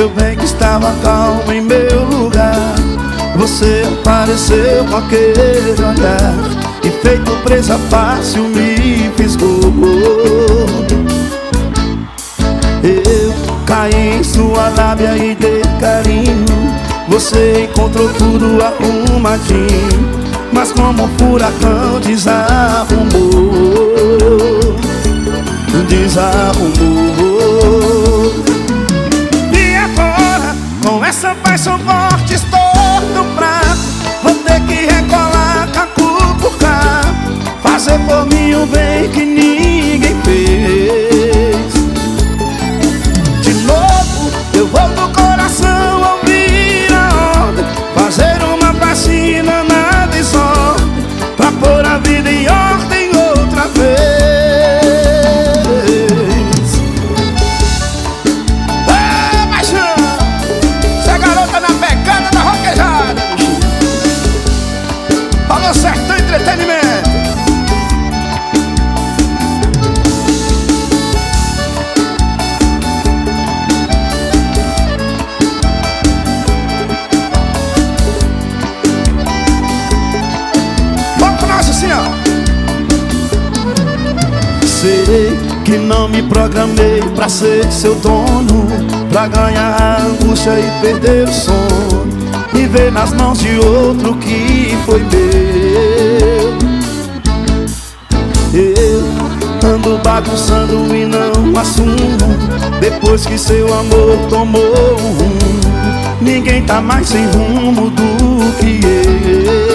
meu bem, que estava calmo em meu lugar. Você apareceu com aquele olhar e feito presa fácil me fisgou. Eu caí em sua lábia e dei carinho. Você encontrou tudo arrumadinho, mas como um furacão desarrumou. E agora, com essa paixão forte, estou no prato. Vou ter que recolar cacu por cá, fazer por mim o bem que ninguém fez. De novo, eu vou no coração ouvir a ordem, fazer uma vacina na desordem, pra pôr a vida em ordem outra vez. Sertão Entretenimento. Vamos com nós assim, ó. Sei que não me programei pra ser seu dono, pra ganhar a angústia e perder o sono, e ver nas mãos de outro que foi meu. Eu ando bagunçando e não assumo, depois que seu amor tomou um rumo. Ninguém tá mais sem rumo do que eu.